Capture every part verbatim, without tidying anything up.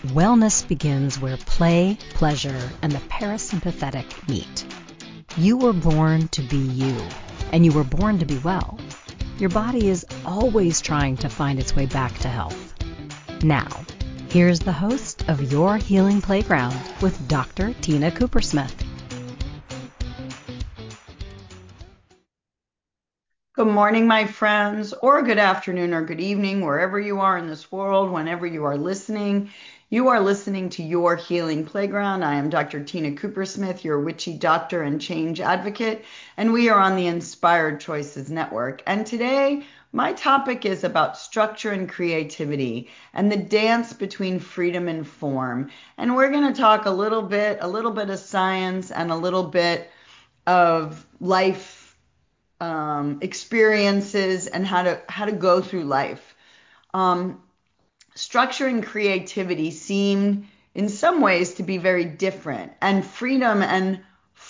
Wellness begins where play, pleasure, and the parasympathetic meet. You were born to be you, and you were born to be well. Your body is always trying to find its way back to health. Now, here's the host of Your Healing Playground with Doctor Tina Coopersmith. Good morning, my friends, or good afternoon or good evening, wherever you are in this world, whenever you are listening. You are listening to Your Healing Playground. I am Doctor Tina Coopersmith, your witchy doctor and change advocate, and we are on the Inspired Choices Network. And today, my topic is about structure and creativity and the dance between freedom and form. And we're going to talk a little bit, a little bit of science and a little bit of life um, experiences and how to how to go through life. Um, structure and creativity seem in some ways to be very different, and freedom and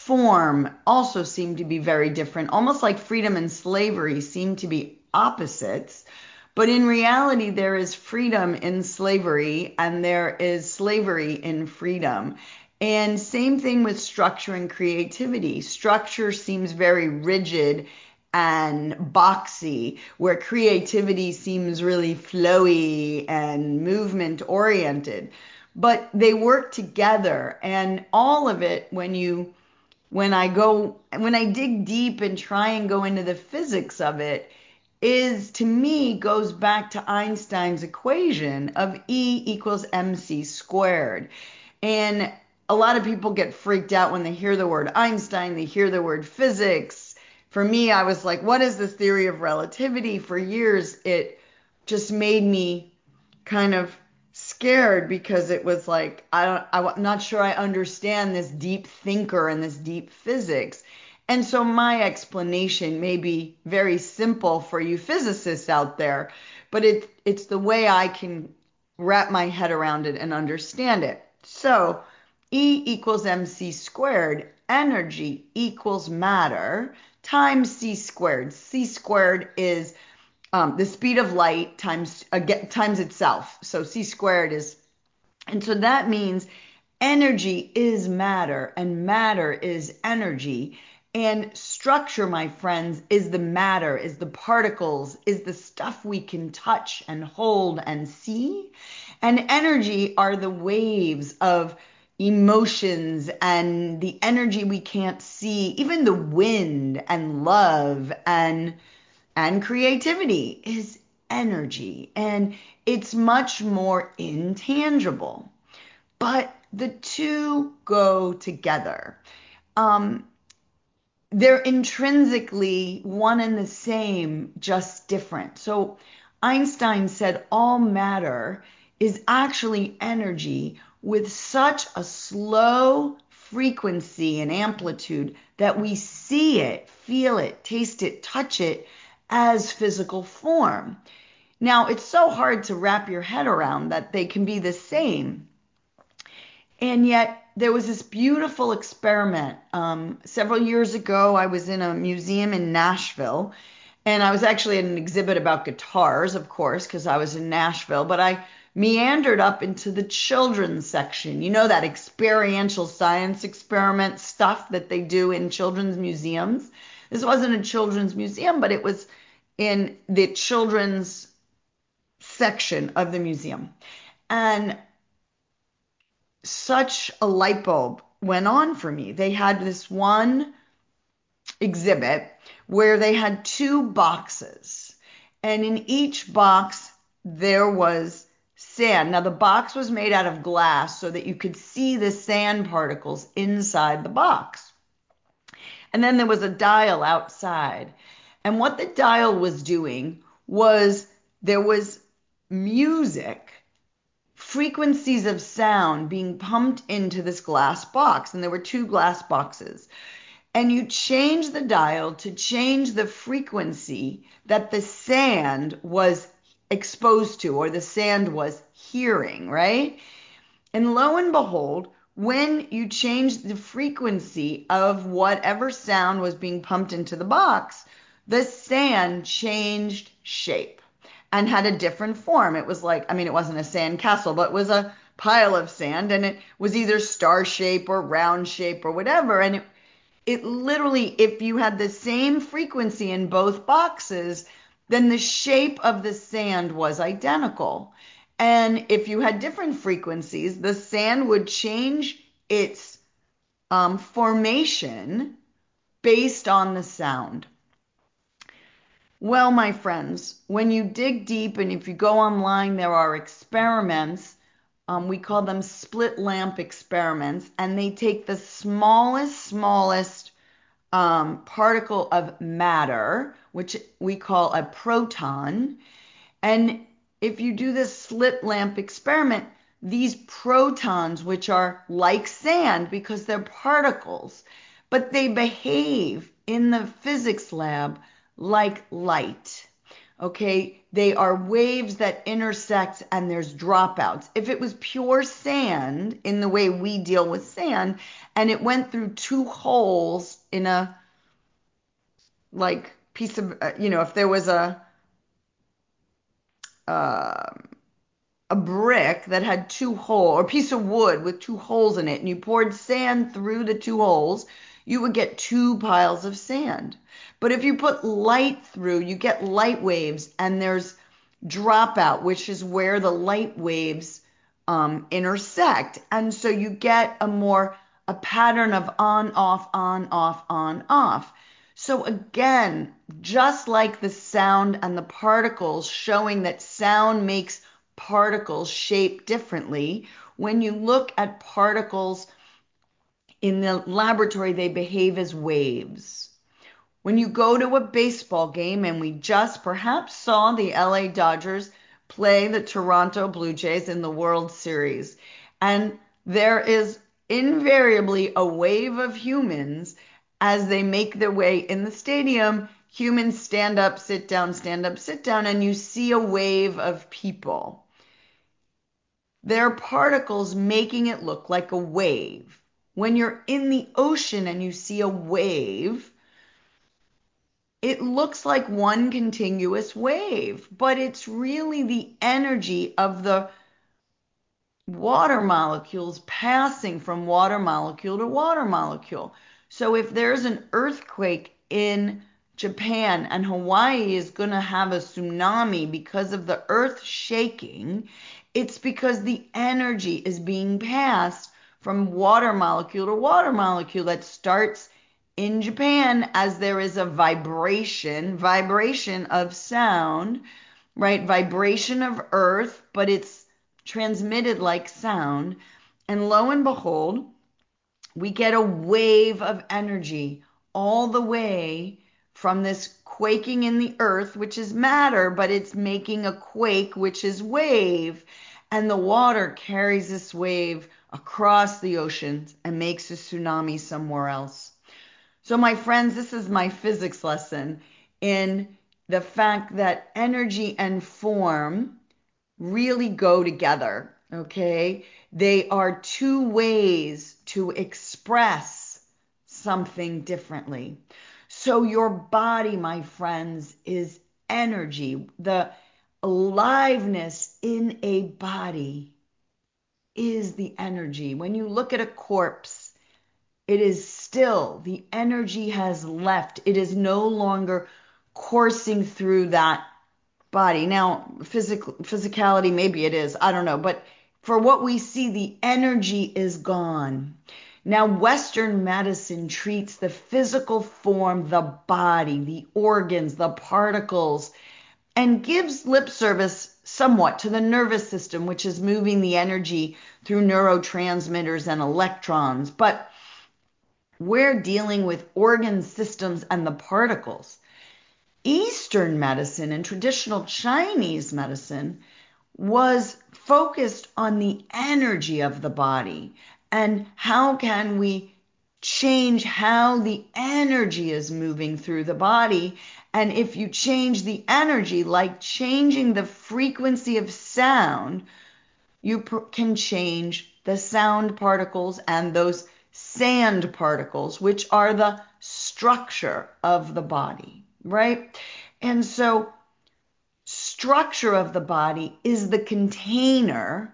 form also seem to be very different, almost like freedom and slavery seem to be opposites. But in reality, there is freedom in slavery and there is slavery in freedom. And same thing with structure and creativity. Structure seems very rigid and boxy, where creativity seems really flowy and movement oriented. But they work together, and all of it, when you when I go when I dig deep and try and go into the physics of it, is to me goes back to Einstein's equation of E equals mc squared. And a lot of people get freaked out when they hear the word Einstein, they hear the word physics. For me, I was like, what is this theory of relativity? For years, it just made me kind of scared because it was like, I don't, I'm not sure I understand this deep thinker and this deep physics. And so my explanation may be very simple for you physicists out there, but it, it's the way I can wrap my head around it and understand it. So E equals mc squared, energy equals matter times c squared. C squared is um, the speed of light times uh, get, times itself. So c squared is, and so that means energy is matter and matter is energy. And structure, my friends, is the matter, is the particles, is the stuff we can touch and hold and see. And energy are the waves of emotions and the energy we can't see, even the wind and love and and creativity is energy, and it's much more intangible, but the two go together. Um, they're intrinsically one and the same, just different. So Einstein said all matter is actually energy with such a slow frequency and amplitude that we see it, feel it, taste it, touch it as physical form. Now, it's so hard to wrap your head around that they can be the same. And yet, there was this beautiful experiment. Um, several years ago, I was in a museum in Nashville, and I was actually at an exhibit about guitars, of course, because I was in Nashville, but I meandered up into the children's section. You know, that experiential science experiment stuff that they do in children's museums. This wasn't a children's museum, but it was in the children's section of the museum. And such a light bulb went on for me. They had this one exhibit where they had two boxes, and in each box there was sand. Now, the box was made out of glass so that you could see the sand particles inside the box. And then there was a dial outside. And what the dial was doing was there was music, frequencies of sound being pumped into this glass box. And there were two glass boxes. And you change the dial to change the frequency that the sand was exposed to, or the sand was hearing, right? And lo and behold, when you changed the frequency of whatever sound was being pumped into the box, the sand changed shape and had a different form. It was like, I mean, it wasn't a sand castle, but it was a pile of sand, and it was either star shape or round shape or whatever. And it, it literally, if you had the same frequency in both boxes, then the shape of the sand was identical. And if you had different frequencies, the sand would change its um, formation based on the sound. Well, my friends, when you dig deep and if you go online, there are experiments. Um, we call them split lamp experiments, and they take the smallest, smallest um, particle of matter, which we call a proton. And if you do this slit lamp experiment, these protons, which are like sand because they're particles, but they behave in the physics lab like light. Okay, they are waves that intersect and there's dropouts. If it was pure sand in the way we deal with sand and it went through two holes in a like piece of, uh, you know, if there was a uh, a brick that had two holes, or a piece of wood with two holes in it, and you poured sand through the two holes, you would get two piles of sand. But if you put light through, you get light waves, and there's dropout, which is where the light waves um, intersect. And so you get a more, a pattern of on, off, on, off, on, off. So again, just like the sound and the particles showing that sound makes particles shape differently, when you look at particles in the laboratory, they behave as waves. When you go to a baseball game, and we just perhaps saw the L A Dodgers play the Toronto Blue Jays in the World Series, and there is invariably a wave of humans as they make their way in the stadium. Humans stand up, sit down, stand up, sit down, and you see a wave of people. They're particles making it look like a wave. When you're in the ocean and you see a wave, it looks like one continuous wave, but it's really the energy of the water molecules passing from water molecule to water molecule. So if there's an earthquake in Japan and Hawaii is going to have a tsunami because of the earth shaking, it's because the energy is being passed from water molecule to water molecule. That starts in Japan as there is a vibration, vibration of sound, right? Vibration of earth, but it's transmitted like sound. And lo and behold, we get a wave of energy all the way from this quaking in the earth, which is matter, but it's making a quake, which is wave. And the water carries this wave across the oceans and makes a tsunami somewhere else. So, my friends, this is my physics lesson in the fact that energy and form really go together, okay? They are two ways to express something differently. So your body, my friends, is energy. The aliveness in a body is the energy. When you look at a corpse, it is still, the energy has left. It is no longer coursing through that body. Now, physical physicality, maybe it is, I don't know, but for what we see, the energy is gone. Now, Western medicine treats the physical form, the body, the organs, the particles, and gives lip service somewhat to the nervous system, which is moving the energy through neurotransmitters and electrons. But we're dealing with organ systems and the particles. Eastern medicine and traditional Chinese medicine was focused on the energy of the body and how can we change how the energy is moving through the body. And if you change the energy, like changing the frequency of sound, you can change the sound particles and those sand particles, which are the structure of the body, right? And so structure of the body is the container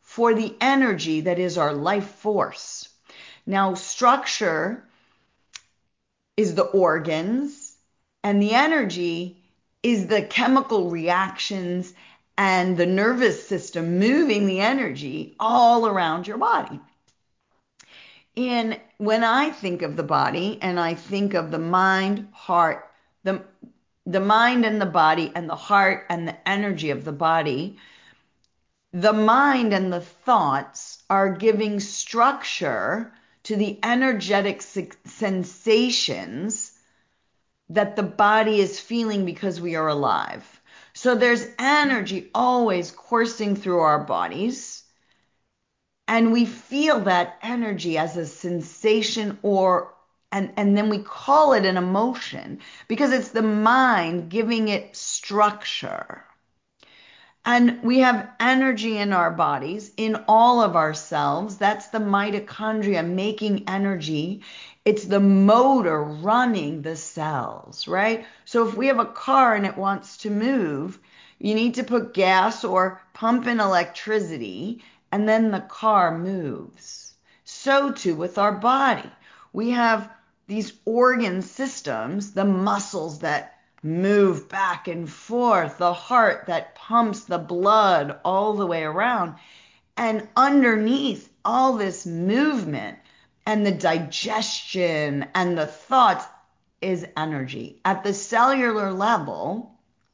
for the energy that is our life force. Now, structure is the organs, and the energy is the chemical reactions and the nervous system moving the energy all around your body. And when I think of the body and I think of the mind, heart, the, the mind and the body and the heart and the energy of the body, the mind and the thoughts are giving structure to the energetic sensations that the body is feeling because we are alive. So there's energy always coursing through our bodies, and we feel that energy as a sensation, or and, and then we call it an emotion because it's the mind giving it structure. And we have energy in our bodies, in all of ourselves. That's the mitochondria making energy. It's the motor running the cells, right? So if we have a car and it wants to move, you need to put gas or pump in electricity, and then the car moves. So too with our body. We have these organ systems, the muscles that move back and forth, the heart that pumps the blood all the way around. And underneath all this movement and the digestion and the thoughts is energy. At the cellular level,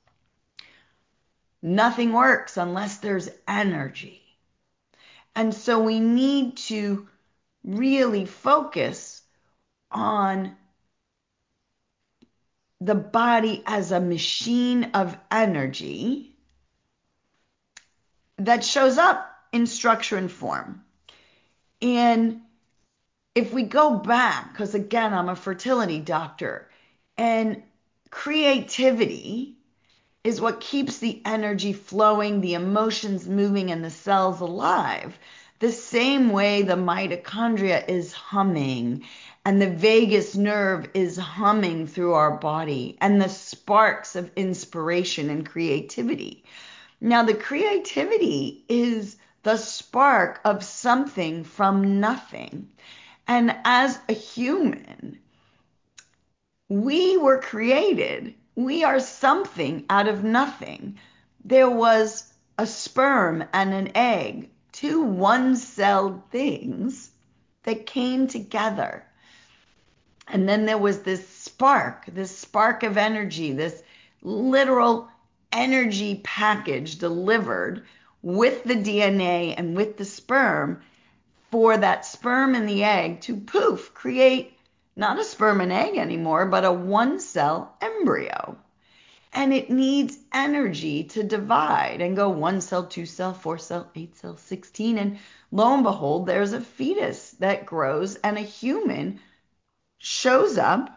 nothing works unless there's energy. And so we need to really focus on the body as a machine of energy that shows up in structure and form. And if we go back, because again, I'm a fertility doctor, and creativity is what keeps the energy flowing, the emotions moving, and the cells alive. The same way the mitochondria is humming and the vagus nerve is humming through our body, and the sparks of inspiration and creativity. Now, the creativity is the spark of something from nothing. And as a human, we were created. We are something out of nothing. There was a sperm and an egg, two one-celled things that came together. And then there was this spark, this spark of energy, this literal energy package delivered with the D N A and with the sperm for that sperm and the egg to poof, create not a sperm and egg anymore, but a one-cell embryo. And it needs energy to divide and go one cell, two cell, four cell, eight cell, sixteen. And lo and behold, there's a fetus that grows, and a human shows up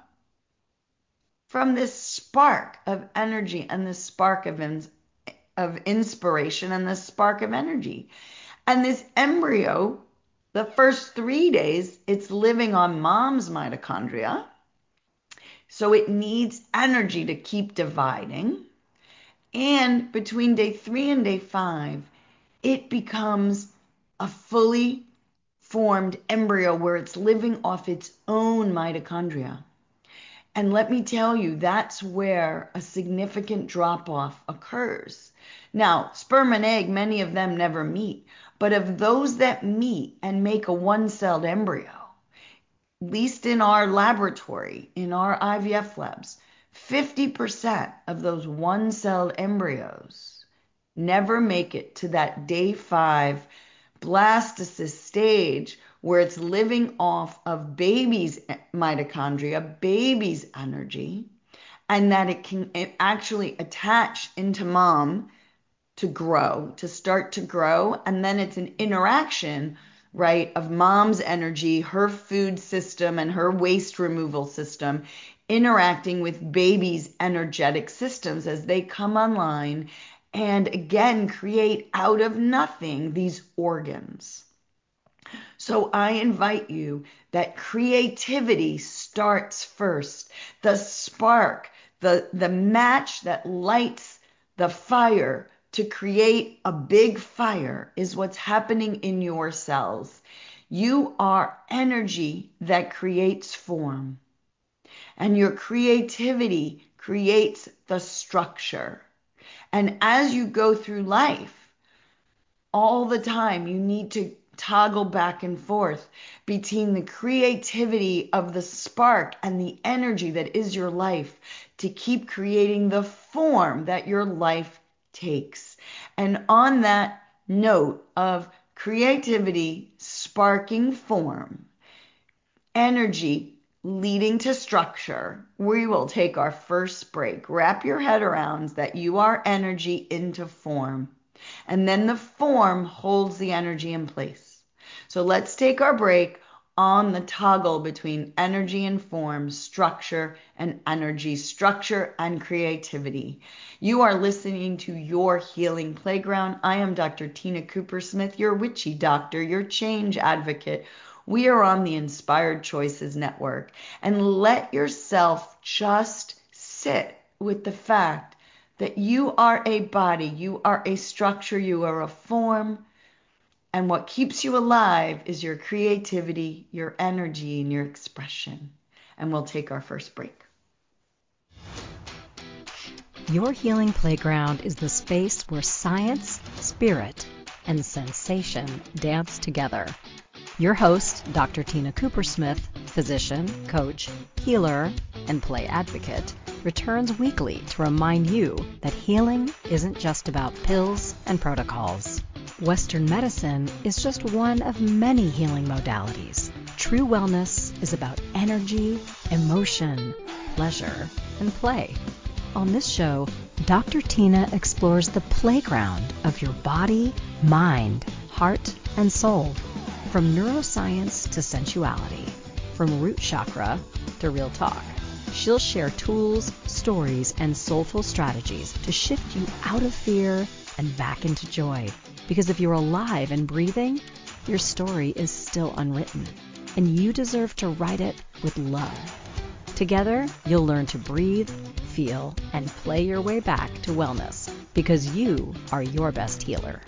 from this spark of energy and this spark of, in, of inspiration and this spark of energy. And this embryo, the first three days, it's living on mom's mitochondria. So it needs energy to keep dividing. And between day three and day five, it becomes a fully formed embryo where it's living off its own mitochondria. And let me tell you, that's where a significant drop-off occurs. Now, sperm and egg, many of them never meet. But of those that meet and make a one-celled embryo, at least in our laboratory, in our I V F labs, fifty percent of those one-celled embryos never make it to that day five blastocyst stage where it's living off of baby's mitochondria, baby's energy, and that it can actually attach into mom to grow, to start to grow. And then it's an interaction, right, of mom's energy, her food system and her waste removal system interacting with baby's energetic systems as they come online and again create out of nothing these organs. So I invite you that creativity starts first. The spark, the, the match that lights the fire to create a big fire is what's happening in your cells. You are energy that creates form, and your creativity creates the structure. And as you go through life, all the time, you need to toggle back and forth between the creativity of the spark and the energy that is your life to keep creating the form that your life takes. And on that note of creativity sparking form, energy leading to structure, we will take our first break. Wrap your head around that you are energy into form. And then the form holds the energy in place. So let's take our break on the toggle between energy and form, structure and energy, structure and creativity. You are listening to Your Healing Playground. I am Doctor Tina Cooper-Smith, your witchy doctor, your change advocate. We are on the Inspired Choices Network. And let yourself just sit with the fact that you are a body, you are a structure, you are a form, and what keeps you alive is your creativity, your energy, and your expression. And we'll take our first break. Your Healing Playground is the space where science, spirit, and sensation dance together. Your host, Doctor Tina Cooper-Smith, physician, coach, healer, and play advocate, returns weekly to remind you that healing isn't just about pills and protocols. Western medicine is just one of many healing modalities. True wellness is about energy, emotion, pleasure, and play. On this show, Doctor Tina explores the playground of your body, mind, heart, and soul. From neuroscience to sensuality, from root chakra to real talk. She'll share tools, stories, and soulful strategies to shift you out of fear and back into joy. Because if you're alive and breathing, your story is still unwritten, and you deserve to write it with love. Together, you'll learn to breathe, feel, and play your way back to wellness, because you are your best healer.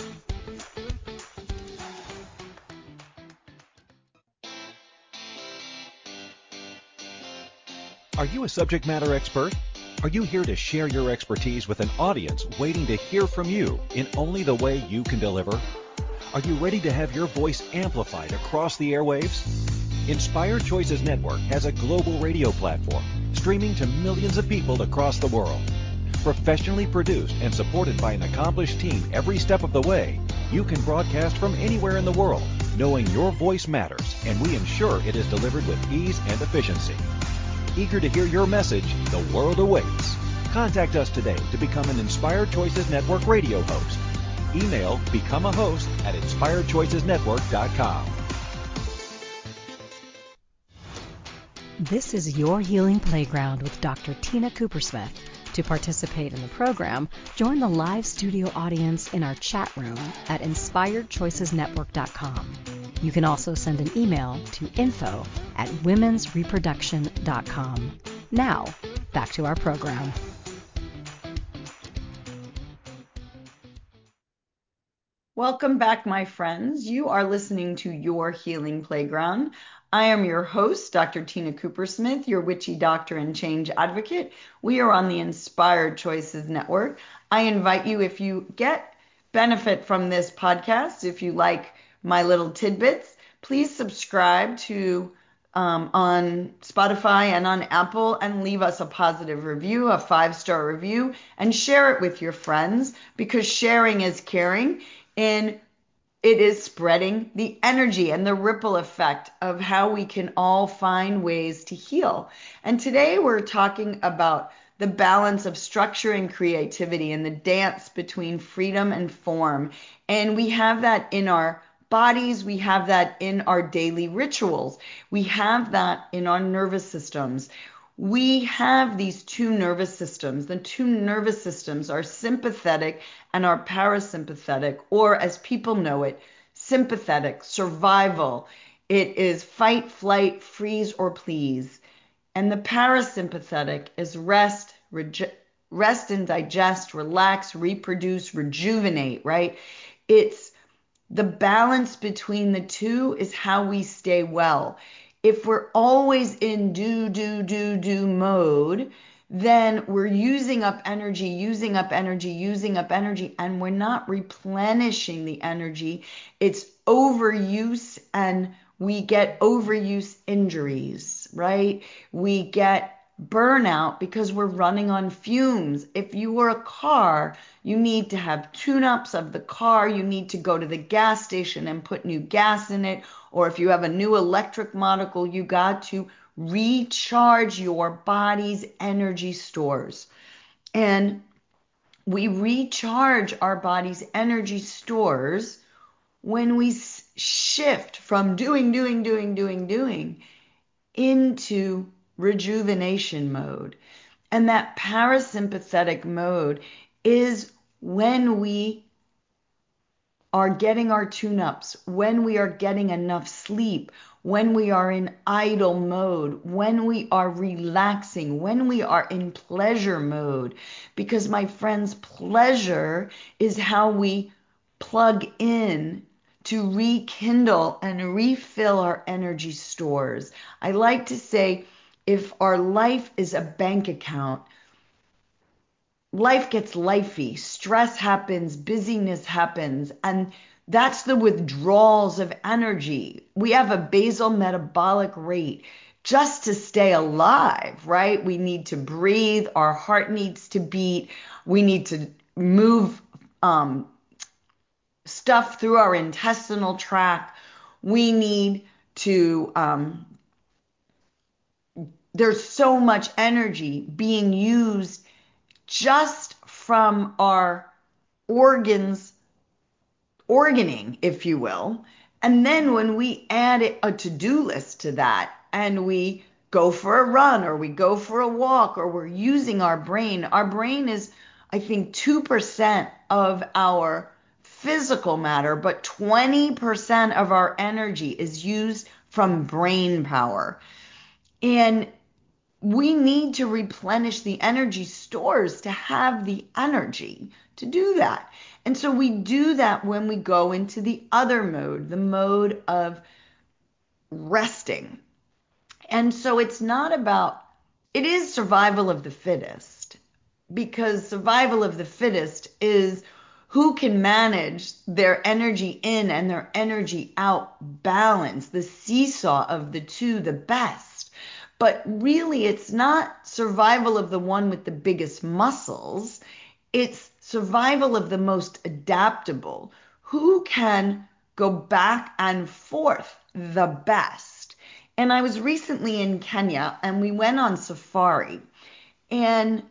Are you a subject matter expert? Are you here to share your expertise with an audience waiting to hear from you in only the way you can deliver? Are you ready to have your voice amplified across the airwaves? Inspired Choices Network has a global radio platform streaming to millions of people across the world. Professionally produced and supported by an accomplished team every step of the way, you can broadcast from anywhere in the world, knowing your voice matters, and we ensure it is delivered with ease and efficiency. Eager to hear your message, the world awaits. Contact us today to become an Inspired Choices Network radio host. Email become a host at inspired choices network dot com. This is Your Healing Playground with Doctor Tina Cooper-Smith. To participate in the program, join the live studio audience in our chat room at inspired choices network dot com. You can also send an email to info at womens reproduction dot com. Now, back to our program. Welcome back, my friends. You are listening to Your Healing Playground. I am your host, Doctor Tina Cooper-Smith, your witchy doctor and change advocate. We are on the Inspired Choices Network. I invite you, if you get benefit from this podcast, if you like my little tidbits, please subscribe to um, on Spotify and on Apple and leave us a positive review, a five-star review, and share it with your friends, because sharing is caring. And it is spreading the energy and the ripple effect of how we can all find ways to heal. And today we're talking about the balance of structure and creativity and the dance between freedom and form. And we have that in our bodies. We have that in our daily rituals. We have that in our nervous systems. We have these two nervous systems. The two nervous systems are sympathetic and are parasympathetic, or as people know it, sympathetic, survival. It is fight, flight, freeze, or please. And the parasympathetic is rest, rege- rest and digest, relax, reproduce, rejuvenate, right? It's the balance between the two is how we stay well. If we're always in do, do, do, do mode, then we're using up energy, using up energy, using up energy, and we're not replenishing the energy. It's overuse, and we get overuse injuries, right? We get burnout because we're running on fumes. If you were a car, you need to have tune-ups of the car. You need to go to the gas station and put new gas in it. Or if you have a new electric model, you got to recharge your body's energy stores. And we recharge our body's energy stores when we shift from doing, doing, doing, doing, doing into rejuvenation mode. And that parasympathetic mode is when we are getting our tune-ups, when we are getting enough sleep, when we are in idle mode, when we are relaxing, when we are in pleasure mode. Because my friends, pleasure is how we plug in to rekindle and refill our energy stores. I like to say, if our life is a bank account, life gets lifey, stress happens, busyness happens, and that's the withdrawals of energy. We have a basal metabolic rate just to stay alive, right? We need to breathe, our heart needs to beat, we need to move um, stuff through our intestinal tract, we need to, um, there's so much energy being used just from our organs, organing, if you will. And then when we add a to-do list to that and we go for a run or we go for a walk or we're using our brain, our brain is, I think, two percent of our physical matter, but twenty percent of our energy is used from brain power. And we need to replenish the energy stores to have the energy to do that. And so we do that when we go into the other mode, the mode of resting. And so it's not about, it is survival of the fittest, because survival of the fittest is who can manage their energy in and their energy out balance, the seesaw of the two the best. But really, it's not survival of the one with the biggest muscles. It's survival of the most adaptable, who can go back and forth the best. And I was recently in Kenya and we went on safari, and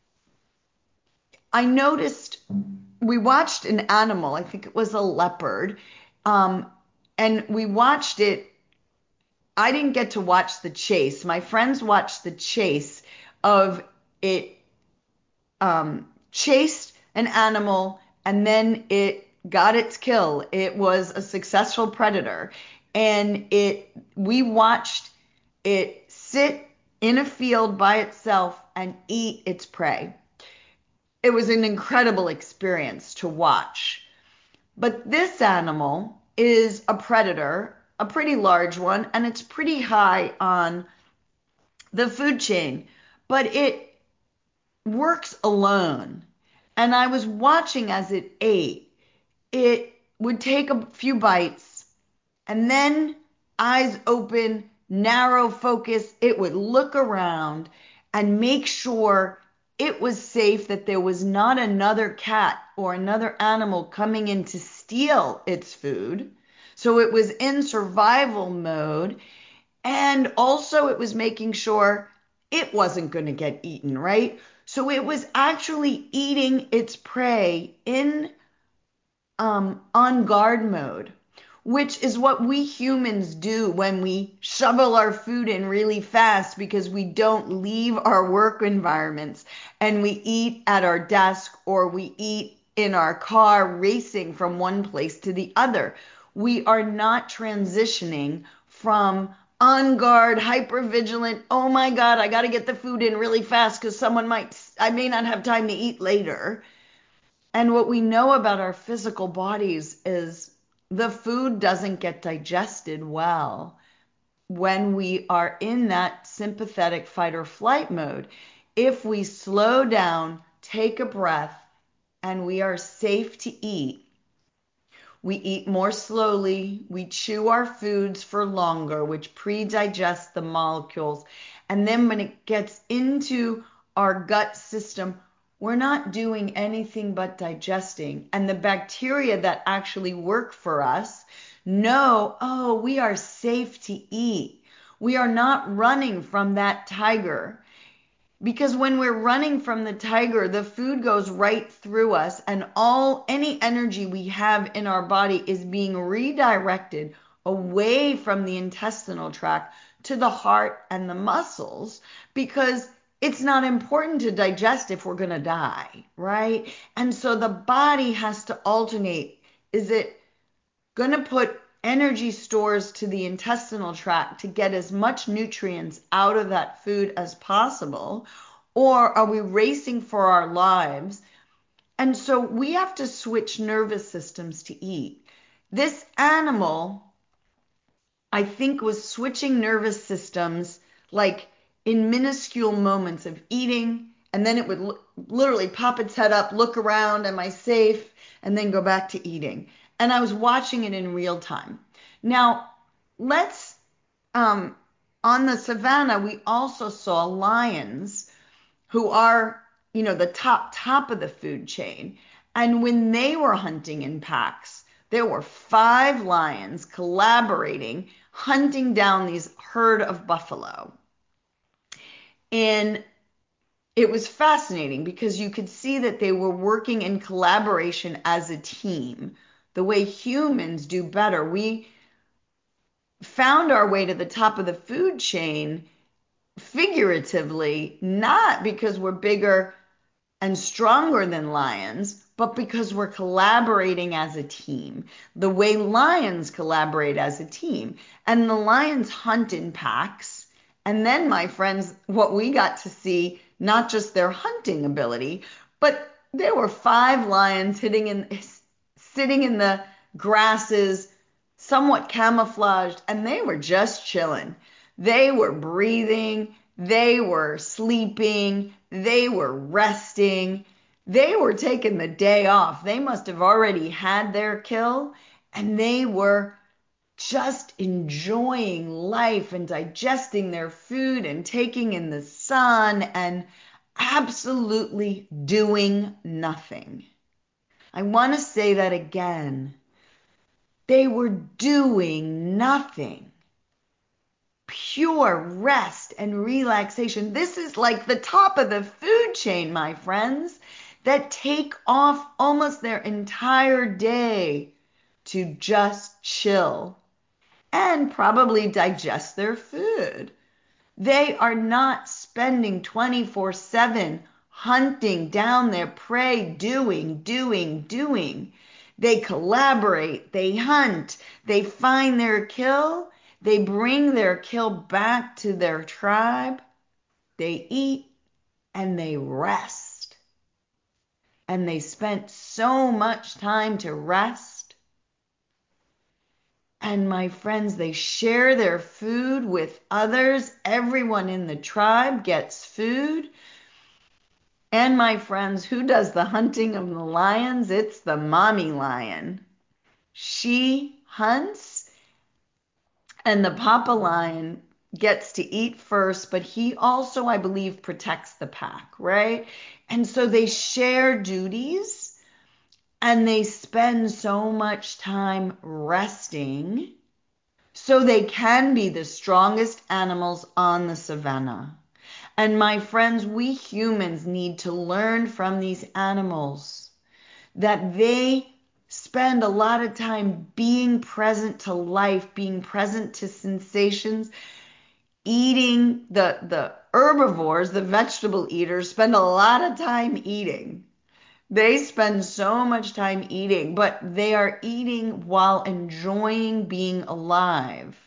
I noticed we watched an animal, I think it was a leopard, um, and we watched it. I didn't get to watch the chase. My friends watched the chase of it, um, chased an animal and then it got its kill. It was a successful predator, and it, we watched it sit in a field by itself and eat its prey. It was an incredible experience to watch. But this animal is a predator, a pretty large one, and it's pretty high on the food chain, but it works alone. And I was watching as it ate. It would take a few bites and then, eyes open, narrow focus, it would look around and make sure it was safe, that there was not another cat or another animal coming in to steal its food. So it was in survival mode. And also it was making sure it wasn't going to get eaten, right? So it was actually eating its prey in um, on guard mode, which is what we humans do when we shovel our food in really fast because we don't leave our work environments and we eat at our desk or we eat in our car racing from one place to the other. We are not transitioning from on guard, hyper vigilant. Oh my God, I got to get the food in really fast because someone might, I may not have time to eat later. And what we know about our physical bodies is the food doesn't get digested well when we are in that sympathetic fight or flight mode. If we slow down, take a breath, and we are safe to eat, we eat more slowly, we chew our foods for longer, which pre-digests the molecules. And then when it gets into our gut system, we're not doing anything but digesting. And the bacteria that actually work for us know, oh, we are safe to eat. We are not running from that tiger. Because when we're running from the tiger, the food goes right through us, and all any energy we have in our body is being redirected away from the intestinal tract to the heart and the muscles, because it's not important to digest if we're going to die, right? And so the body has to alternate. Is it going to put energy stores to the intestinal tract to get as much nutrients out of that food as possible? Or are we racing for our lives? And so we have to switch nervous systems to eat. This animal, I think, was switching nervous systems like in minuscule moments of eating, and then it would l- literally pop its head up, look around, am I safe? And then go back to eating. And I was watching it in real time. Now, let's, um, on the savannah, we also saw lions who are, you know, the top, top of the food chain. And when they were hunting in packs, there were five lions collaborating, hunting down these herd of buffalo. And it was fascinating because you could see that they were working in collaboration as a team, the way humans do better. We found our way to the top of the food chain figuratively, not because we're bigger and stronger than lions, but because we're collaborating as a team, the way lions collaborate as a team. And the lions hunt in packs. And then, my friends, what we got to see, not just their hunting ability, but there were five lions hitting in, sitting in the grasses, somewhat camouflaged, and they were just chilling. They were breathing, they were sleeping, they were resting, they were taking the day off. They must have already had their kill, and they were just enjoying life and digesting their food and taking in the sun and absolutely doing nothing. I want to say that again. They were doing nothing. Pure rest and relaxation. This is like the top of the food chain, my friends, that take off almost their entire day to just chill and probably digest their food. They are not spending twenty-four seven hunting down their prey, doing, doing, doing. They collaborate, they hunt, they find their kill, they bring their kill back to their tribe, they eat, and they rest. And they spent so much time to rest. And my friends, they share their food with others. Everyone in the tribe gets food. And my friends, who does the hunting of the lions? It's the mommy lion. She hunts, and the papa lion gets to eat first, but he also, I believe, protects the pack, right? And so they share duties. And they spend so much time resting so they can be the strongest animals on the savannah. And my friends, we humans need to learn from these animals that they spend a lot of time being present to life, being present to sensations, eating. The, the herbivores, the vegetable eaters, spend a lot of time eating. They spend so much time eating, but they are eating while enjoying being alive.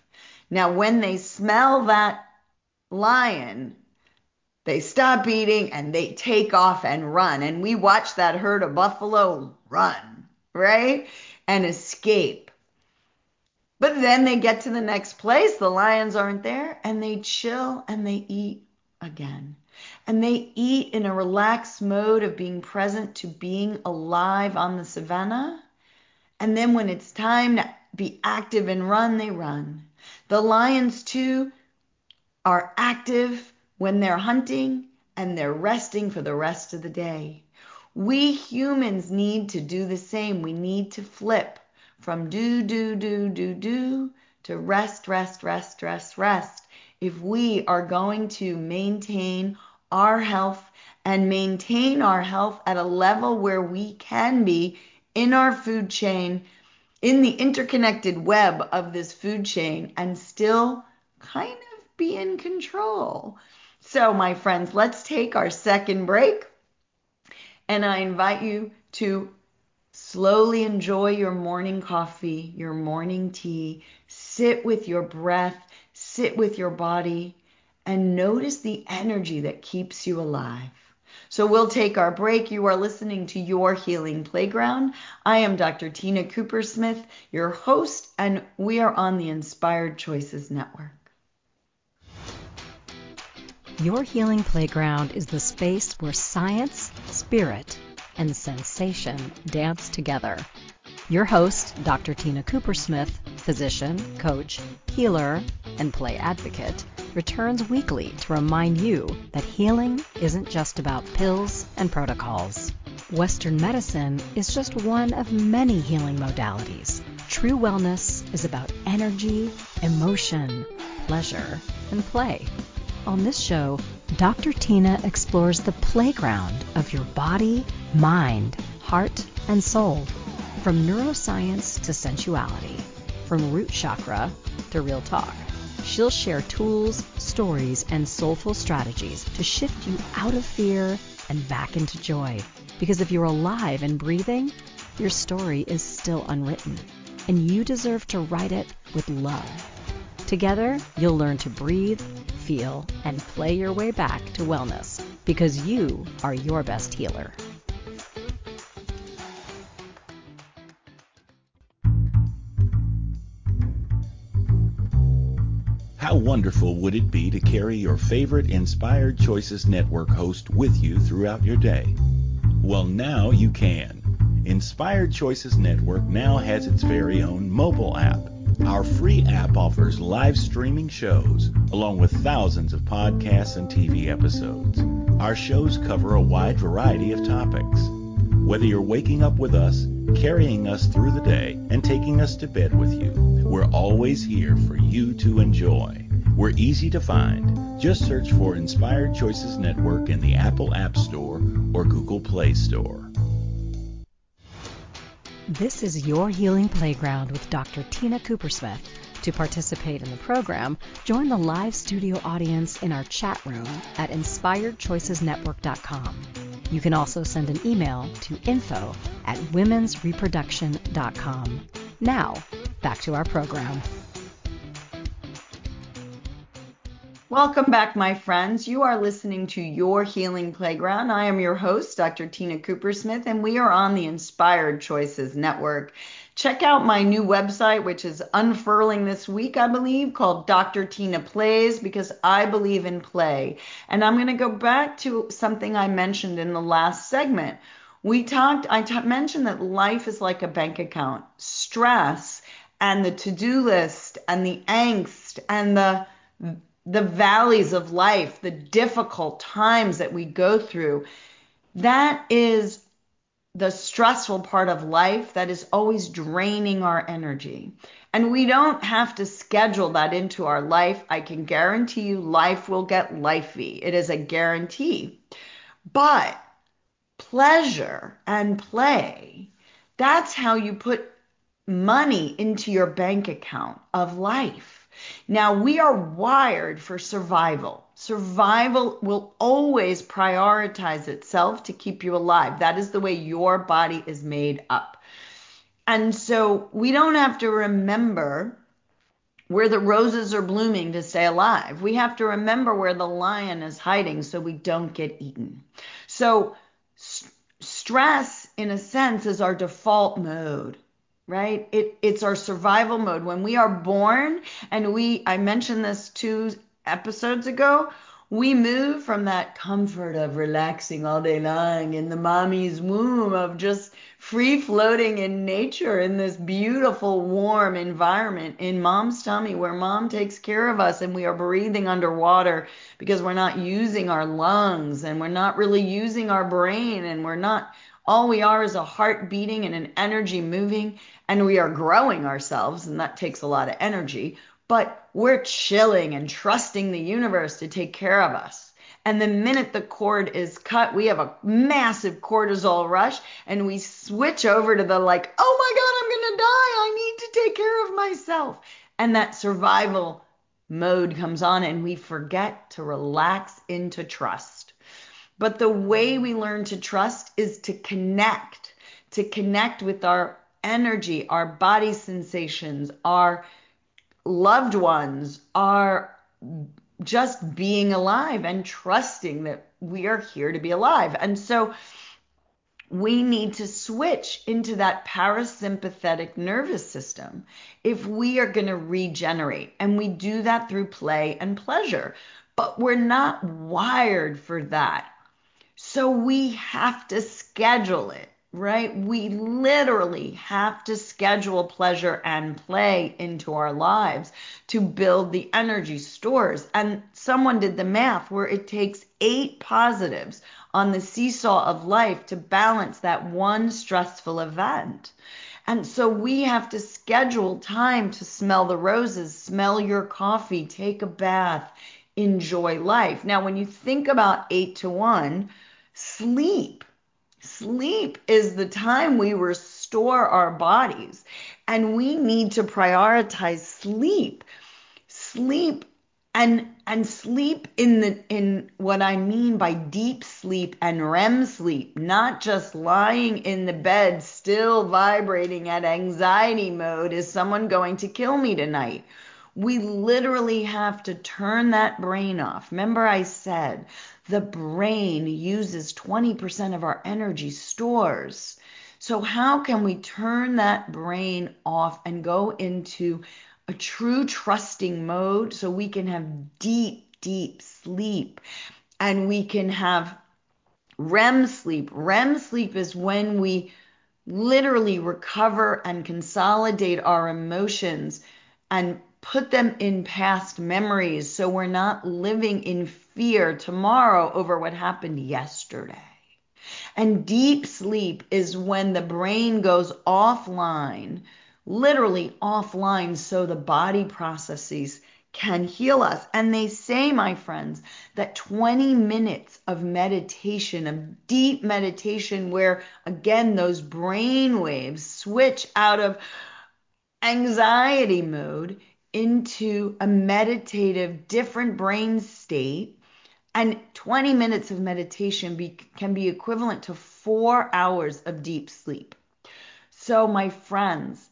Now, when they smell that lion, they stop eating and they take off and run. And we watch that herd of buffalo run, right? And escape. But then they get to the next place. The lions aren't there, and they chill and they eat again. And they eat in a relaxed mode of being present to being alive on the savannah. And then when it's time to be active and run, they run. The lions, too, are active when they're hunting, and they're resting for the rest of the day. We humans need to do the same. We need to flip from do, do, do, do, do to rest, rest, rest, rest, rest. If we are going to maintain our health and maintain our health at a level where we can be in our food chain, in the interconnected web of this food chain, and still kind of be in control. So, my friends, let's take our second break. And I invite you to slowly enjoy your morning coffee, your morning tea. Sit with your breath, sit with your body, and notice the energy that keeps you alive. So we'll take our break. You are listening to Your Healing Playground. I am Doctor Tina Cooper-Smith, your host, and we are on the Inspired Choices Network. Your Healing Playground is the space where science, spirit, and sensation dance together. Your host, Doctor Tina Cooper-Smith, physician, coach, healer, and play advocate, returns weekly to remind you that healing isn't just about pills and protocols. Western medicine is just one of many healing modalities. True wellness is about energy, emotion, pleasure, and play. On this show, Doctor Tina explores the playground of your body, mind, heart, and soul. From neuroscience to sensuality, from root chakra to real talk. She'll share tools, stories, and soulful strategies to shift you out of fear and back into joy. Because if you're alive and breathing, your story is still unwritten, and you deserve to write it with love. Together, you'll learn to breathe, feel, and play your way back to wellness, because you are your best healer. How wonderful would it be to carry your favorite Inspired Choices Network host with you throughout your day? Well, now you can. Inspired Choices Network now has its very own mobile app. Our free app offers live streaming shows, along with thousands of podcasts and T V episodes. Our shows cover a wide variety of topics. Whether you're waking up with us, carrying us through the day, and taking us to bed with you, we're always here for you to enjoy. We're easy to find. Just search for Inspired Choices Network in the Apple App Store or Google Play Store. This is Your Healing Playground with Doctor Tina Cooper-Smith. To participate in the program, join the live studio audience in our chat room at inspired choices network dot com. You can also send an email to info at womens reproduction dot com. Now, back to our program. Welcome back, my friends. You are listening to Your Healing Playground. I am your host, Doctor Tina Cooper-Smith, and we are on the Inspired Choices Network. Check out my new website, which is unfurling this week, I believe, called Doctor Tina Plays, because I believe in play. And I'm going to go back to something I mentioned in the last segment. We talked, I t- mentioned that life is like a bank account. Stress and the to-do list and the angst and the the valleys of life, the difficult times that we go through, that is the stressful part of life that is always draining our energy. And we don't have to schedule that into our life. I can guarantee you life will get lifey. It is a guarantee. But pleasure and play, that's how you put money into your bank account of life. Now, we are wired for survival. Survival will always prioritize itself to keep you alive. That is the way your body is made up. And so we don't have to remember where the roses are blooming to stay alive. We have to remember where the lion is hiding so we don't get eaten. So st- stress, in a sense, is our default mode, right? It, it's our survival mode. When we are born, and we, I mentioned this two episodes ago, we move from that comfort of relaxing all day long in the mommy's womb, of just free floating in nature in this beautiful, warm environment in mom's tummy, where mom takes care of us and we are breathing underwater because we're not using our lungs and we're not really using our brain, and we're not, all we are is a heart beating and an energy moving, and we are growing ourselves, and that takes a lot of energy. But we're chilling and trusting the universe to take care of us. And the minute the cord is cut, we have a massive cortisol rush, and we switch over to the like, oh my God, I'm going to die. I need to take care of myself. And that survival mode comes on, and we forget to relax into trust. But the way we learn to trust is to connect, to connect with our energy, our body sensations, our loved ones, are just being alive and trusting that we are here to be alive. And so we need to switch into that parasympathetic nervous system if we are going to regenerate. And we do that through play and pleasure, but we're not wired for that. So we have to schedule it, right? We literally have to schedule pleasure and play into our lives to build the energy stores. And someone did the math where it takes eight positives on the seesaw of life to balance that one stressful event. And so we have to schedule time to smell the roses, smell your coffee, take a bath, enjoy life. Now, when you think about eight to one, sleep. Sleep is the time we restore our bodies, and we need to prioritize sleep. Sleep and and sleep in the in what I mean by deep sleep and R E M sleep, not just lying in the bed still vibrating at anxiety mode. Is someone going to kill me tonight? We literally have to turn that brain off. Remember I said the brain uses twenty percent of our energy stores. So how can we turn that brain off and go into a true trusting mode so we can have deep, deep sleep, and we can have R E M sleep? R E M sleep is when we literally recover and consolidate our emotions and put them in past memories, so we're not living in fear tomorrow over what happened yesterday. And deep sleep is when the brain goes offline, literally offline, so the body processes can heal us. And they say, my friends, that twenty minutes of meditation, of deep meditation, where again those brain waves switch out of anxiety mode into a meditative, different brain state. And twenty minutes of meditation be, can be equivalent to four hours of deep sleep. So, my friends,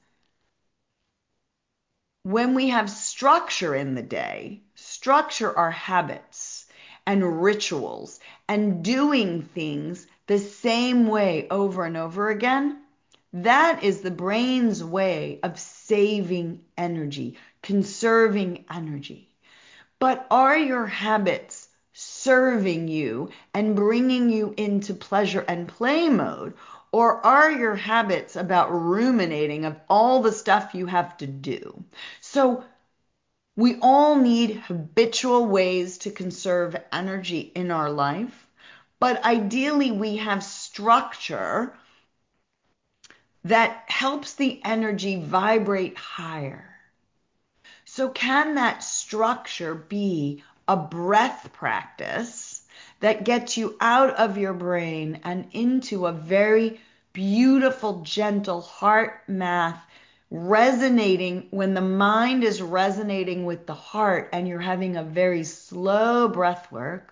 when we have structure in the day, structure our habits and rituals and doing things the same way over and over again, that is the brain's way of saving energy, conserving energy. But are your habits serving you and bringing you into pleasure and play mode? Or are your habits about ruminating of all the stuff you have to do? So we all need habitual ways to conserve energy in our life, but ideally we have structure that helps the energy vibrate higher. So can that structure be a breath practice that gets you out of your brain and into a very beautiful, gentle heart math, resonating when the mind is resonating with the heart and you're having a very slow breath work?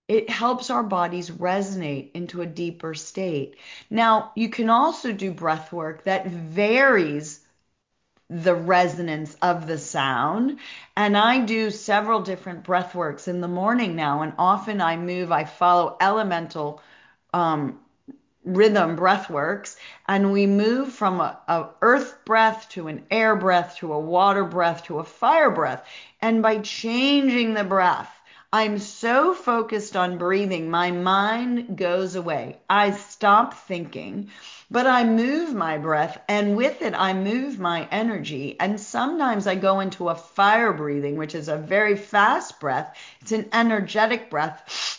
It helps our bodies resonate into a deeper state. Now, you can also do breath work that varies the resonance of the sound. And I do several different breath works in the morning now. And often I move, I follow elemental um, rhythm breath works, and we move from a, a earth breath to an air breath to a water breath to a fire breath. And by changing the breath, I'm so focused on breathing, my mind goes away. I stop thinking, but I move my breath, and with it, I move my energy. And sometimes I go into a fire breathing, which is a very fast breath. It's an energetic breath.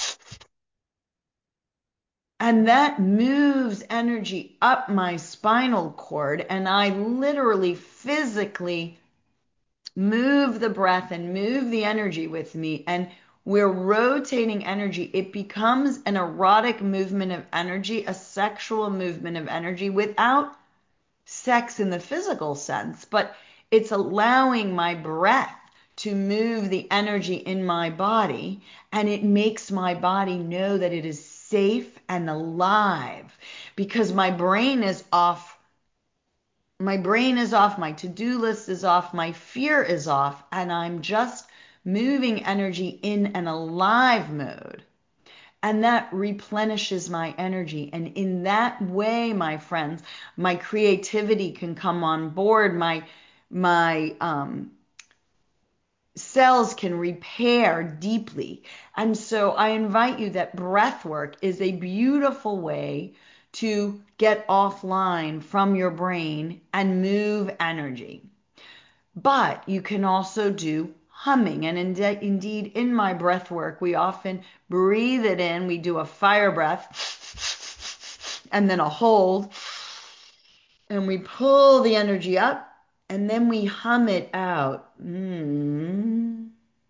And that moves energy up my spinal cord, and I literally physically move the breath and move the energy with me, and we're rotating energy. It becomes an erotic movement of energy, a sexual movement of energy without sex in the physical sense, but it's allowing my breath to move the energy in my body, and it makes my body know that it is safe and alive, because my brain is off. My brain is off, my to-do list is off, my fear is off, and I'm just moving energy in an alive mode. And that replenishes my energy. And in that way, my friends, my creativity can come on board. My, my um, cells can repair deeply. And so I invite you that breath work is a beautiful way to get offline from your brain and move energy. But you can also do humming. And indeed, in my breath work, we often breathe it in. We do a fire breath and then a hold. And we pull the energy up, and then we hum it out. Mm.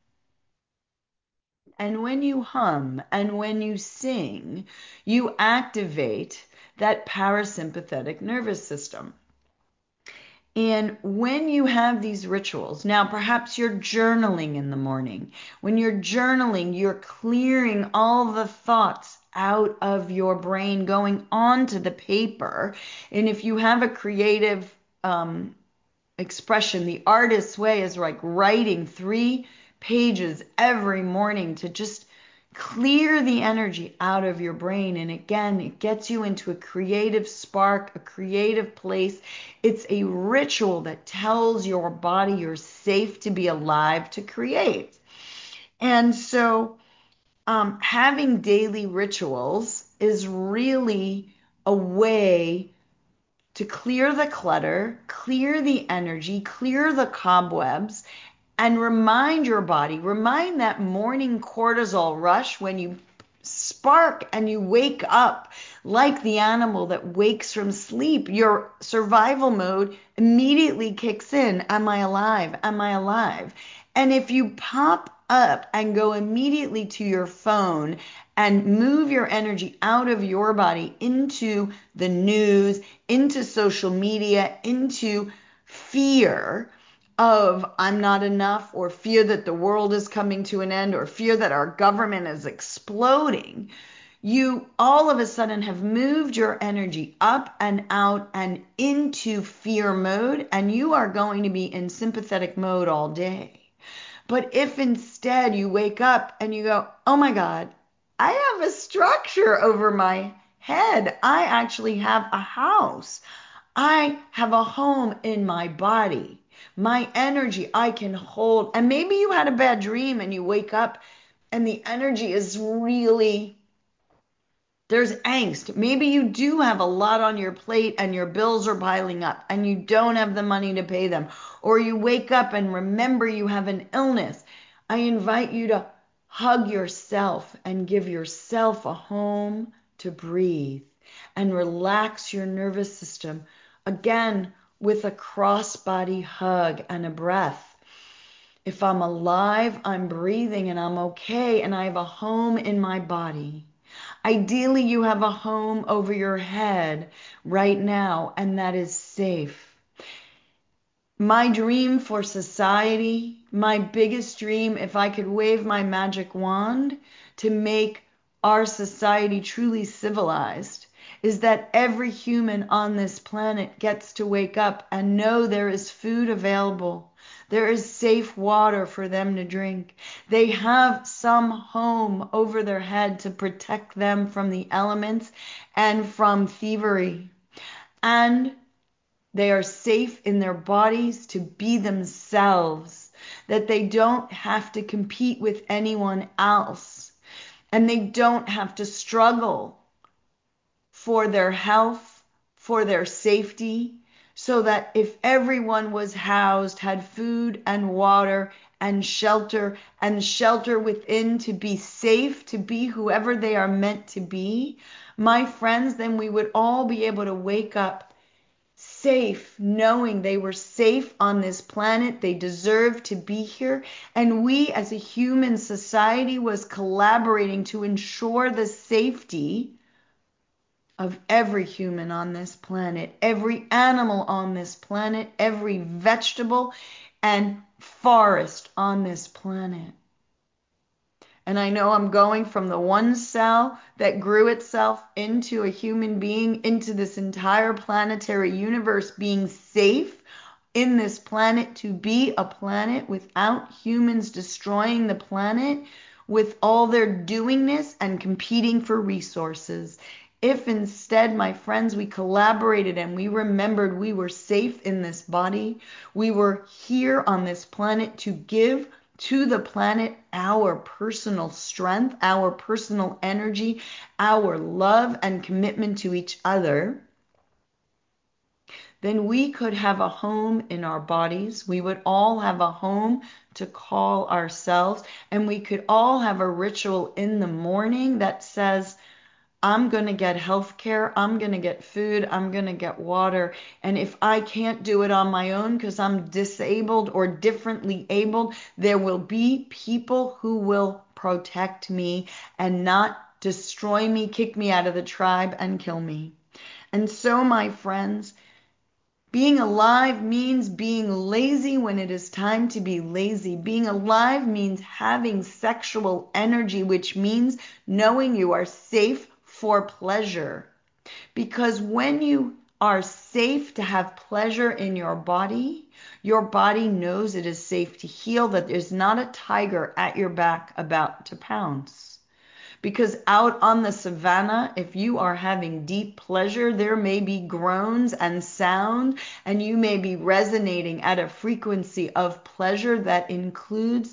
And when you hum and when you sing, you activate that parasympathetic nervous system. And when you have these rituals, now perhaps you're journaling in the morning. When you're journaling, you're clearing all the thoughts out of your brain, going onto the paper. And if you have a creative um, expression, the artist's way is like writing three pages every morning to just clear the energy out of your brain. And again, it gets you into a creative spark, a creative place. It's a ritual that tells your body you're safe to be alive to create. And so um, having daily rituals is really a way to clear the clutter, clear the energy, clear the cobwebs, and remind your body, remind that morning cortisol rush when you spark and you wake up like the animal that wakes from sleep. Your survival mode immediately kicks in. Am I alive? Am I alive? And if you pop up and go immediately to your phone and move your energy out of your body into the news, into social media, into fear of I'm not enough, or fear that the world is coming to an end, or fear that our government is exploding, you all of a sudden have moved your energy up and out and into fear mode, and you are going to be in sympathetic mode all day. But if instead you wake up and you go, oh my God, I have a structure over my head. I actually have a house. I have a home in my body. My energy I can hold. And maybe you had a bad dream and you wake up and the energy is really, there's angst. Maybe you do have a lot on your plate and your bills are piling up and you don't have the money to pay them. Or you wake up and remember you have an illness. I invite you to hug yourself and give yourself a home to breathe and relax your nervous system. Again, with a cross-body hug and a breath. If I'm alive, I'm breathing and I'm okay and I have a home in my body. Ideally, you have a home over your head right now, and that is safe. My dream for society, my biggest dream, if I could wave my magic wand to make our society truly civilized, is that every human on this planet gets to wake up and know there is food available. There is safe water for them to drink. They have some home over their head to protect them from the elements and from thievery. And they are safe in their bodies to be themselves, that they don't have to compete with anyone else, and they don't have to struggle for their health, for their safety, so that if everyone was housed, had food and water and shelter, and shelter within to be safe, to be whoever they are meant to be, my friends, then we would all be able to wake up safe, knowing they were safe on this planet. They deserve to be here. And we as a human society was collaborating to ensure the safety of every human on this planet, every animal on this planet, every vegetable and forest on this planet. And I know I'm going from the one cell that grew itself into a human being, into this entire planetary universe being safe in this planet, to be a planet without humans destroying the planet with all their doingness and competing for resources. If instead, my friends, we collaborated and we remembered we were safe in this body, we were here on this planet to give to the planet our personal strength, our personal energy, our love and commitment to each other, then we could have a home in our bodies. We would all have a home to call ourselves, and we could all have a ritual in the morning that says, I'm going to get health care, I'm going to get food, I'm going to get water. And if I can't do it on my own because I'm disabled or differently abled, there will be people who will protect me and not destroy me, kick me out of the tribe, and kill me. And so, my friends, being alive means being lazy when it is time to be lazy. Being alive means having sexual energy, which means knowing you are safe for pleasure. Because when you are safe to have pleasure in your body, your body knows it is safe to heal, that there's not a tiger at your back about to pounce. Because out on the savannah, if you are having deep pleasure, there may be groans and sound, and you may be resonating at a frequency of pleasure that includes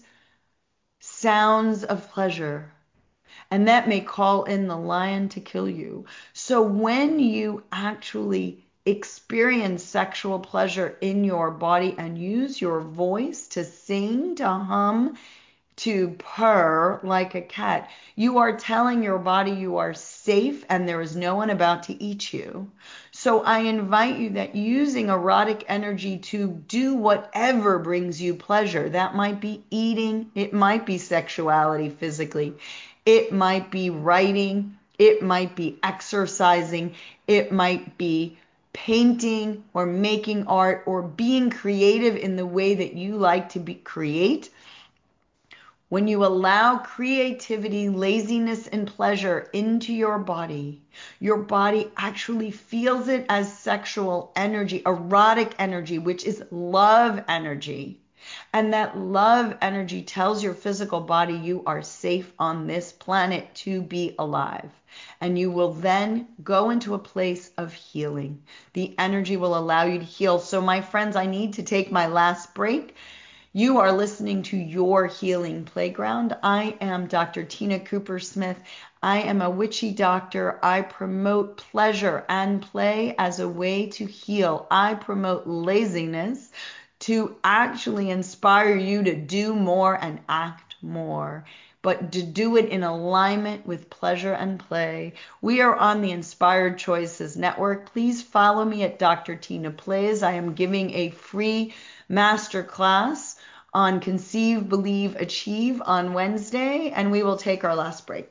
sounds of pleasure. And that may call in the lion to kill you. So when you actually experience sexual pleasure in your body and use your voice to sing, to hum, to purr like a cat, you are telling your body you are safe and there is no one about to eat you. So I invite you that using erotic energy to do whatever brings you pleasure, that might be eating, it might be sexuality physically, it might be writing, it might be exercising, it might be painting or making art or being creative in the way that you like to be create. When you allow creativity, laziness, and pleasure into your body, your body actually feels it as sexual energy, erotic energy, which is love energy. And that love energy tells your physical body you are safe on this planet to be alive. And you will then go into a place of healing. The energy will allow you to heal. So my friends, I need to take my last break. You are listening to Your Healing Playground. I am Doctor Tina Cooper-Smith. I am a witchy doctor. I promote pleasure and play as a way to heal. I promote laziness to actually inspire you to do more and act more, but to do it in alignment with pleasure and play. We are on the Inspired Choices Network. Please follow me at Doctor Tina Plays. I am giving a free masterclass on Conceive, Believe, Achieve on Wednesday, and we will take our last break.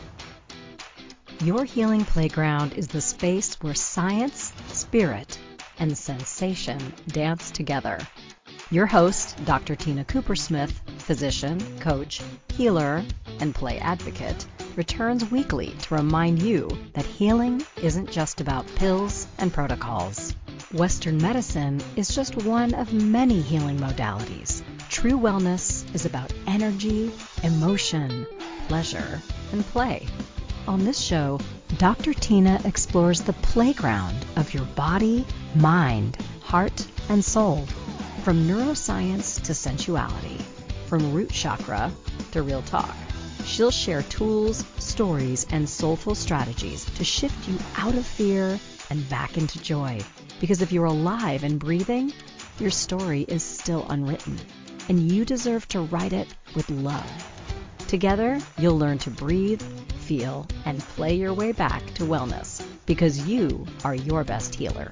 Your Healing Playground is the space where science, spirit, and sensation dance together. Your host, Doctor Tina Coopersmith, physician, coach, healer, and play advocate, returns weekly to remind you that healing isn't just about pills and protocols. Western medicine is just one of many healing modalities. True wellness is about energy, emotion, pleasure, and play. On this show, Doctor Tina explores the playground of your body, mind, heart, and soul. From neuroscience to sensuality, from root chakra to real talk. She'll share tools, stories, and soulful strategies to shift you out of fear and back into joy. Because if you're alive and breathing, your story is still unwritten, and you deserve to write it with love. Together, you'll learn to breathe, feel, and play your way back to wellness, because you are your best healer.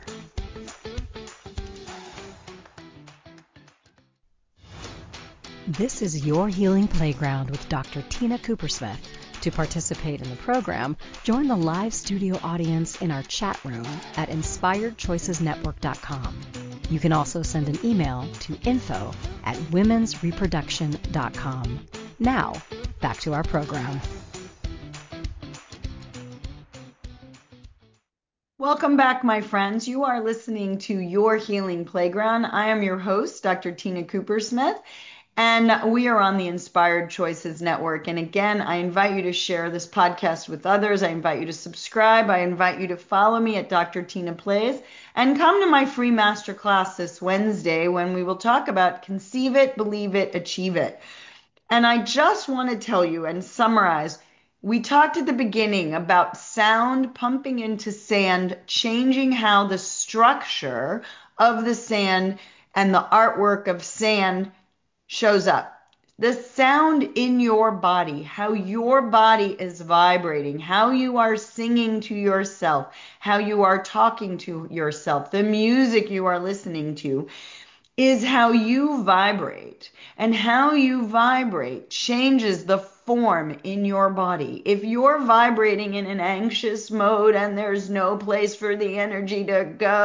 This is Your Healing Playground with Doctor Tina Coopersmith. To participate in the program, join the live studio audience in our chat room at inspired choices network dot com. You can also send an email to info at womens reproduction dot com. Now, back to our program. Welcome back, my friends. You are listening to Your Healing Playground. I am your host, Doctor Tina Coopersmith. And we are on the Inspired Choices Network. And again, I invite you to share this podcast with others. I invite you to subscribe. I invite you to follow me at Doctor Tina Plays and come to my free masterclass this Wednesday when we will talk about Conceive It, Believe It, Achieve It. And I just want to tell you and summarize, we talked at the beginning about sound pumping into sand, changing how the structure of the sand and the artwork of sand shows up. The sound in your body, how your body is vibrating, how you are singing to yourself, how you are talking to yourself, the music you are listening to is how you vibrate. And how you vibrate changes the form in your body. If you're vibrating in an anxious mode and there's no place for the energy to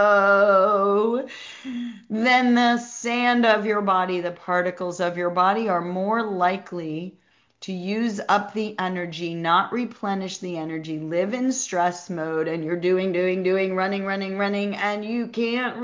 go, then the sand of your body, the particles of your body are more likely to use up the energy, not replenish the energy, live in stress mode, and you're doing, doing, doing, running, running, running, and you can't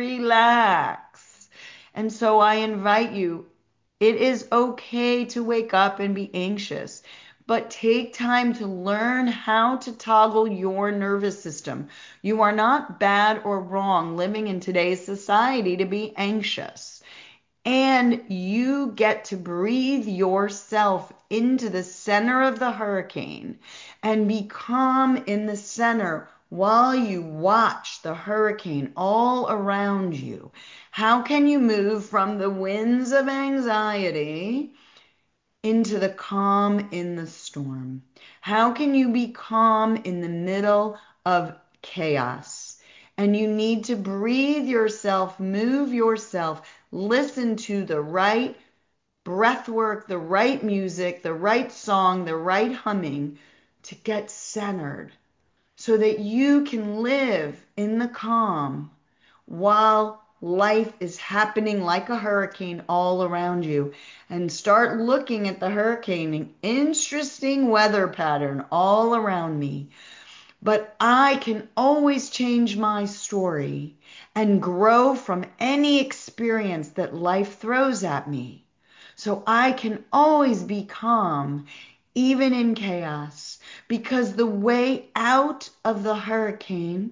relax. And so I invite you, it is okay to wake up and be anxious, but take time to learn how to toggle your nervous system. You are not bad or wrong living in today's society to be anxious. And you get to breathe yourself into the center of the hurricane and be calm in the center while you watch the hurricane all around you. How can you move from the winds of anxiety into the calm in the storm? How can you be calm in the middle of chaos? And you need to breathe yourself, move yourself, listen to the right breath work, the right music, the right song, the right humming to get centered so that you can live in the calm while life is happening like a hurricane all around you. And start looking at the hurricane, interesting weather pattern all around me. But I can always change my story and grow from any experience that life throws at me. So I can always be calm, even in chaos, because the way out of the hurricane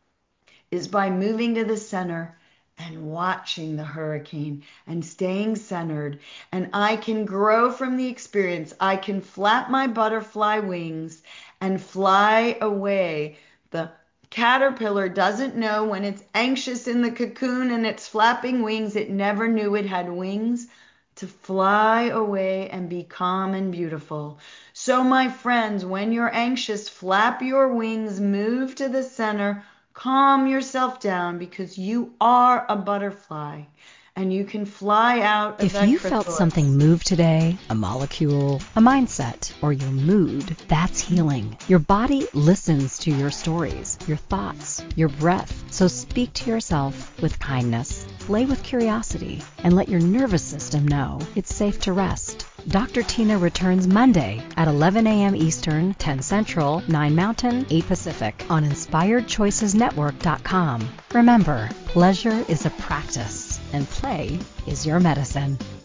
is by moving to the center and watching the hurricane and staying centered. And I can grow from the experience. I can flap my butterfly wings and fly away. The caterpillar doesn't know when it's anxious in the cocoon and it's flapping wings. It never knew it had wings to fly away and be calm and beautiful. So my friends, when you're anxious, flap your wings, move to the center, calm yourself down, because you are a butterfly and you can fly out of If that you chrysalis. felt something move today, a molecule, a mindset, or your mood, that's healing. Your body listens to your stories, your thoughts, your breath, So speak to yourself with kindness, play with curiosity, and let your nervous system know it's safe to rest. Doctor Tina returns Monday at eleven a.m. Eastern, ten Central, nine Mountain, eight Pacific on inspired choices network dot com. Remember, pleasure is a practice and play is your medicine.